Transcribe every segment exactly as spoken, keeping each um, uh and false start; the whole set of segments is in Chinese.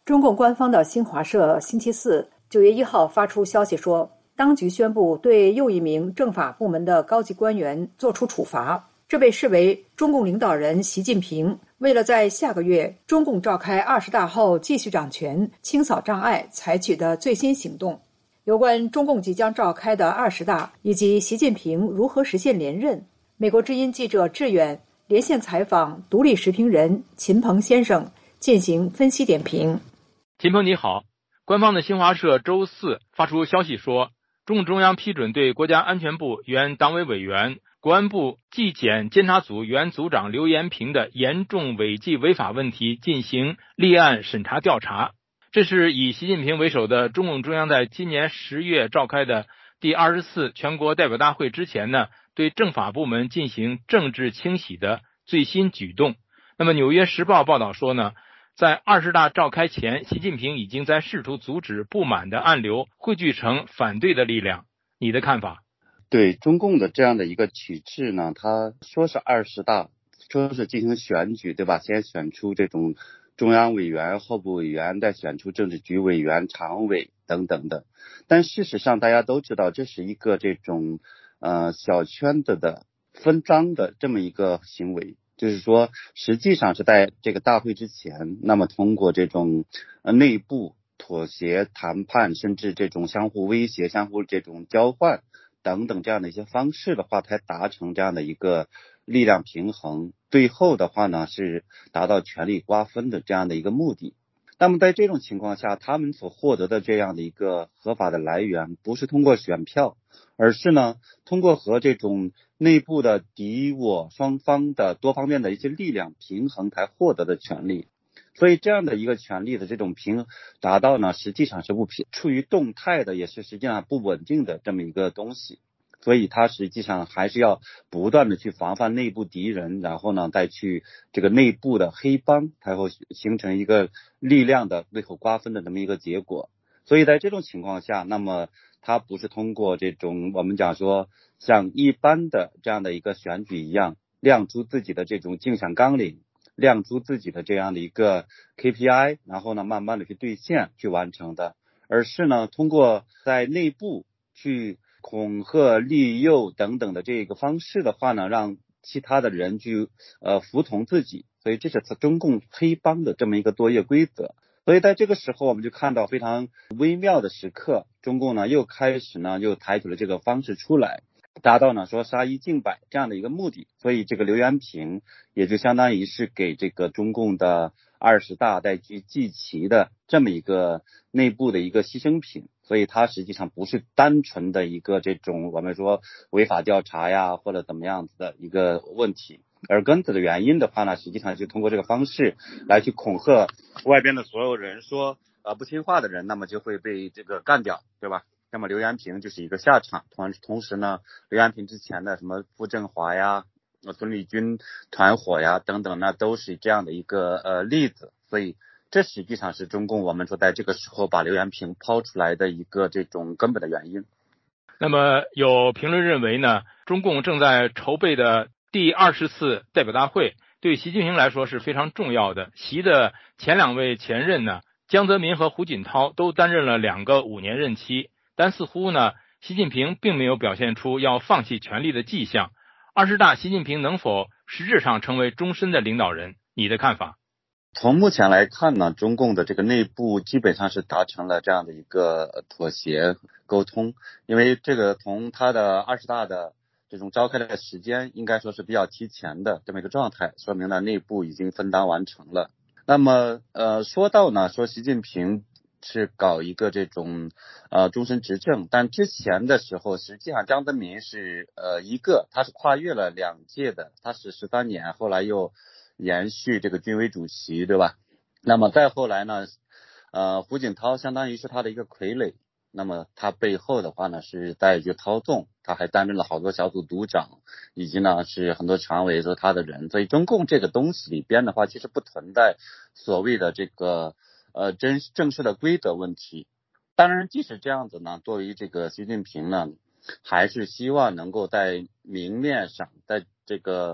中共官方的新华社星期四九月一号发出消息说，当局宣布对又一名政法部门的高级官员作出处罚。这被视为中共领导人习近平为了在下个月中共召开二十大后继续掌权、清扫障碍采取的最新行动。有关中共即将召开的二十大以及习近平如何实现连任，美国之音记者志远连线采访独立时评人秦鹏先生进行分析点评。 秦鹏你好，官方的新华社周四发出消息说，中共中央批准对国家安全部原党委委员、国安部纪检监察组原组长刘延平的严重违纪违法问题进行立案审查调查。这是以习近平为首的中共中央在今年十月召开的第二十四全国代表大会之前呢，对政法部门进行政治清洗的最新举动。那么《纽约时报》报道说呢，在二十大召开前，习近平已经在试图阻止不满的暗流汇聚成反对的力量。你的看法？ 对中共的这样的一个体制呢，他说是二十大，说是进行选举，对吧？先选出这种中央委员、候补委员，再选出政治局委员、常委等等的。但事实上大家都知道，这是一个这种呃小圈子的分赃的这么一个行为。就是说实际上是在这个大会之前，那么通过这种呃内部妥协谈判，甚至这种相互威胁、相互这种交换等等这样的一些方式的话，才达成这样的一个力量平衡，最后的话呢是达到权力瓜分的这样的一个目的。那么在这种情况下，他们所获得的这样的一个合法的来源，不是通过选票，而是呢通过和这种内部的敌我双方的多方面的一些力量平衡才获得的权利。所以这样的一个权力的这种平达到呢，实际上是不平处于动态的，也是实际上不稳定的这么一个东西。所以它实际上还是要不断的去防范内部敌人，然后呢再去这个内部的黑帮，才会形成一个力量的最后瓜分的这么一个结果。所以在这种情况下，那么它不是通过这种我们讲说像一般的这样的一个选举一样，亮出自己的这种竞选纲领，亮出自己的这样的一个 K P I， 然后呢慢慢的去兑现去完成的，而是呢通过在内部去恐吓利诱等等的这个方式的话呢，让其他的人去呃服从自己。所以这是中共黑帮的这么一个作业规则。所以在这个时候我们就看到非常微妙的时刻，中共呢又开始呢又采取了这个方式出来，达到呢说杀一儆百这样的一个目的。所以这个刘延平也就相当于是给这个中共的二十大再去祭旗的这么一个内部的一个牺牲品。所以它实际上不是单纯的一个这种我们说违法调查呀或者怎么样子的一个问题，而根子的原因的话呢，实际上就通过这个方式来去恐吓外边的所有人，说呃不听话的人那么就会被这个干掉，对吧？那么刘延平就是一个下场。同同时呢，刘延平之前的什么傅政华呀、孙立军团伙呀等等，那都是这样的一个呃例子。所以这实际上是中共我们说在这个时候把刘延平抛出来的一个这种根本的原因。 那么有评论认为呢，中共正在筹备的第二十次代表大会对习近平来说是非常重要的。习的前两位前任呢，江泽民和胡锦涛都担任了两个五年任期，但似乎呢，习近平并没有表现出要放弃权力的迹象。二十大习近平能否实质上成为终身的领导人？你的看法？ 从目前来看呢，中共的这个内部基本上是达成了这样的一个妥协沟通，因为这个从他的二十大的这种召开的时间应该说是比较提前的这么一个状态，说明呢内部已经分担完成了。那么呃说到呢说习近平是搞一个这种呃终身执政，但之前的时候实际上江泽民是呃一个他是跨越了两届的，他是十三年，后来又延续这个军委主席，对吧？那么再后来呢呃胡锦涛相当于是他的一个傀儡，那么他背后的话呢是在去操纵，他还担任了好多小组组长，以及呢是很多常委都是他的人。所以中共这个东西里边的话其实不存在所谓的这个呃真正式的规则问题。当然即使这样子呢，作为这个习近平呢还是希望能够在明面上，在这个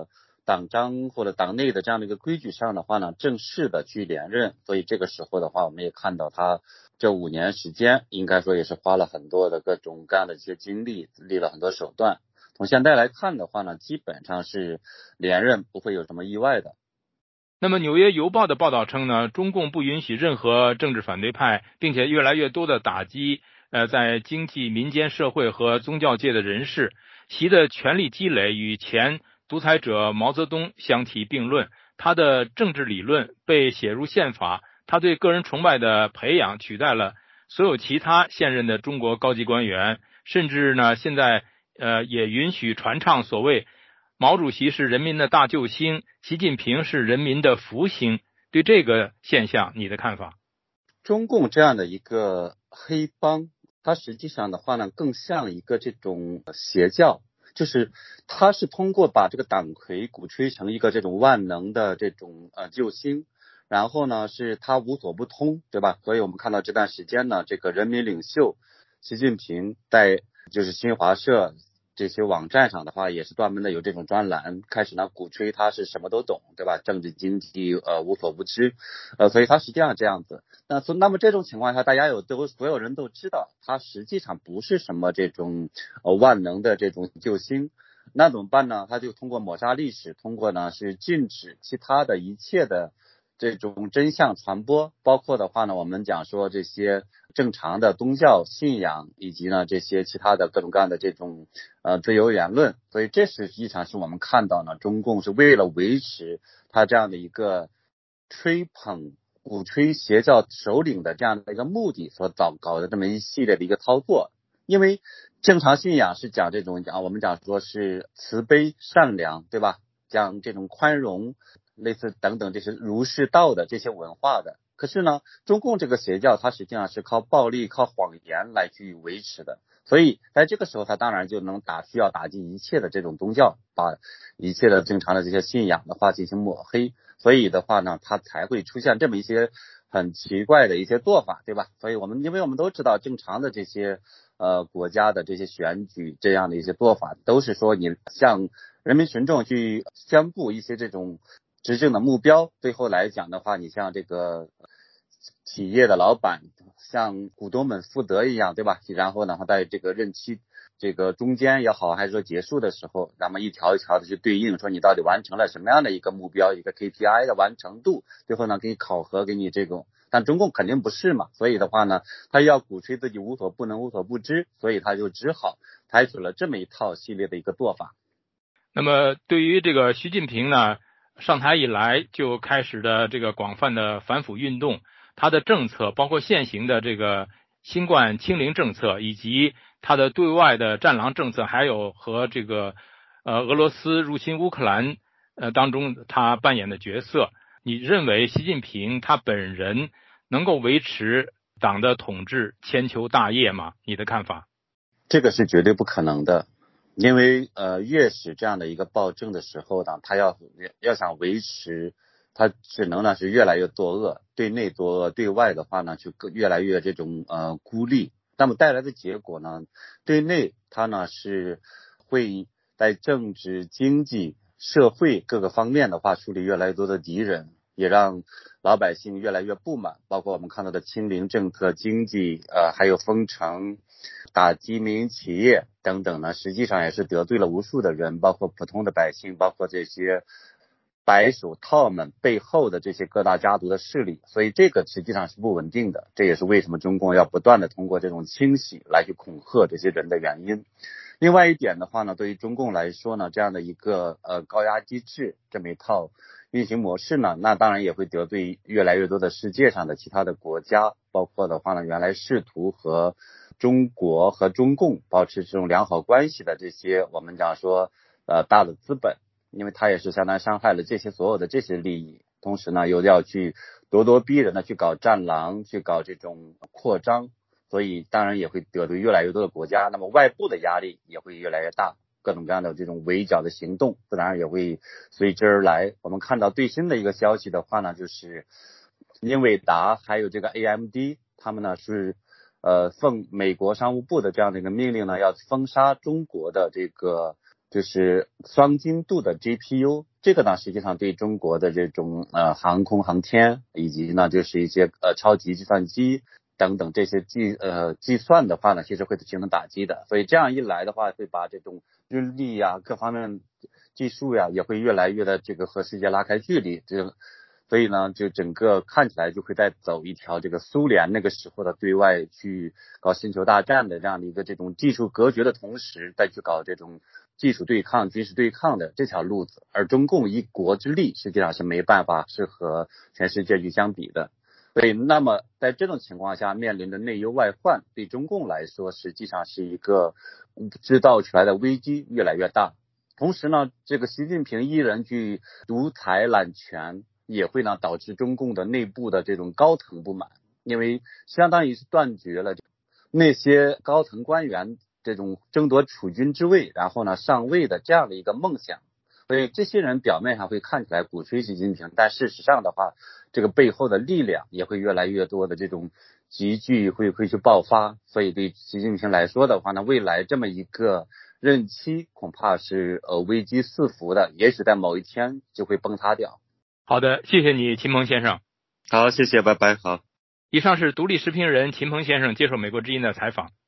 党章或者党内的这样的一个规矩上的话呢，正式的去连任。所以这个时候的话，我们也看到他这五年时间，应该说也是花了很多的各种各样的一些精力，立了很多手段。从现在来看的话呢，基本上是连任不会有什么意外的。 那么《纽约邮报》的报道称呢，中共不允许任何政治反对派，并且越来越多的打击呃，在经济、民间社会和宗教界的人士，习的权力积累与前独裁者毛泽东相提并论，他的政治理论被写入宪法，他对个人崇拜的培养取代了所有其他现任的中国高级官员，甚至呢，现在呃也允许传唱所谓毛主席是人民的大救星，习近平是人民的福星。对这个现象你的看法？ 中共这样的一个黑帮，它实际上的话呢，更像一个这种邪教，就是它是通过把这个党魁鼓吹成一个这种万能的这种呃救星，然后呢是他无所不通，对吧？所以我们看到这段时间呢，这个人民领袖习近平在就是新华社这些网站上的话，也是专门的有这种专栏，开始呢鼓吹他是什么都懂，对吧？政治经济呃无所不知，呃，所以他实际上这样子。那那么这种情况下，大家有都所有人都知道，他实际上不是什么这种呃万能的这种救星。那怎么办呢？他就通过抹杀历史，通过呢是禁止其他的一切的这种真相传播，包括的话呢，我们讲说这些正常的宗教信仰，以及呢这些其他的各种各样的这种呃自由言论。所以这实际上是我们看到呢，中共是为了维持他这样的一个吹捧鼓吹邪教首领的这样的一个目的所搞搞的这么一系列的一个操作。因为正常信仰是讲这种讲我们讲说是慈悲善良，对吧？讲这种宽容，类似等等这些儒释道的这些文化的。可是呢，中共这个邪教它实际上是靠暴力靠谎言来去维持的，所以在这个时候它当然就能打需要打击一切的这种宗教，把一切的正常的这些信仰的话进行抹黑。所以的话呢，它才会出现这么一些很奇怪的一些做法，对吧？所以我们因为我们都知道正常的这些呃国家的这些选举这样的一些做法，都是说你向人民群众去宣布一些这种执政的目标，最后来讲的话，你像这个企业的老板向股东们负责一样，对吧？然后呢，在这个任期这个中间也好，还是说结束的时候，咱们一条一条的去对应，说你到底完成了什么样的一个目标，一个 K P I 的完成度，最后呢给你考核，给你这种。但中共肯定不是嘛，所以的话呢，他要鼓吹自己无所不能、无所不知，所以他就只好采取了这么一套系列的一个做法。 那么对于这个习近平呢，上台以来就开始的这个广泛的反腐运动，他的政策包括现行的这个新冠清零政策，以及他的对外的战狼政策，还有和这个呃俄罗斯入侵乌克兰呃当中他扮演的角色，你认为习近平他本人能够维持党的统治千秋大业吗？你的看法？ 这个是绝对不可能的。因为呃，越是这样的一个暴政的时候呢，他要要想维持，他只能呢是越来越作恶，对内作恶，对外的话呢就越来越这种呃孤立。那么带来的结果呢，对内他呢是会在政治、经济、社会各个方面的话树立越来越多的敌人，也让老百姓越来越不满。包括我们看到的清零政策、经济呃还有封城、打击民营企业等等呢，实际上也是得罪了无数的人，包括普通的百姓，包括这些白手套们背后的这些各大家族的势力。所以这个实际上是不稳定的，这也是为什么中共要不断的通过这种清洗来去恐吓这些人的原因。另外一点的话呢，对于中共来说呢，这样的一个呃高压机制这么一套运行模式呢，那当然也会得罪越来越多的世界上的其他的国家，包括的话呢，原来试图和中国和中共保持这种良好关系的这些我们讲说呃大的资本，因为它也是相当伤害了这些所有的这些利益，同时呢又要去咄咄逼人的去搞战狼，去搞这种扩张，所以当然也会得罪越来越多的国家，那么外部的压力也会越来越大，各种各样的这种围剿的行动自然也会随之而来。我们看到最新的一个消息的话呢，就是英伟达还有这个 A M D 他们呢是呃奉美国商务部的这样的一个命令呢，要封杀中国的这个就是双精度的 G P U， 这个呢实际上对中国的这种呃航空航天以及呢就是一些呃超级计算机等等这些计呃计算的话呢，其实会形成打击的。所以这样一来的话，会把这种日历呀、各方面技术呀，也会越来越的这个和世界拉开距离。这所以呢，就整个看起来就会再走一条这个苏联那个时候的对外去搞星球大战的这样的一个这种技术隔绝的同时，再去搞这种技术对抗、军事对抗的这条路子。而中共一国之力实际上是没办法是和全世界去相比的。所以那么在这种情况下面临的内忧外患，对中共来说实际上是一个制造出来的危机越来越大。同时呢，这个习近平一人去独裁揽权，也会呢导致中共的内部的这种高层不满，因为相当于是断绝了那些高层官员这种争夺储君之位然后呢上位的这样的一个梦想。所以这些人表面上会看起来鼓吹习近平，但事实上的话，这个背后的力量也会越来越多的这种集聚会会去爆发。所以对习近平来说的话呢，未来这么一个任期恐怕是呃危机四伏的，也许在某一天就会崩塌掉。 好的，谢谢你秦鹏先生。 好，谢谢，拜拜。好， 以上是独立时评人秦鹏先生接受美国之音的采访。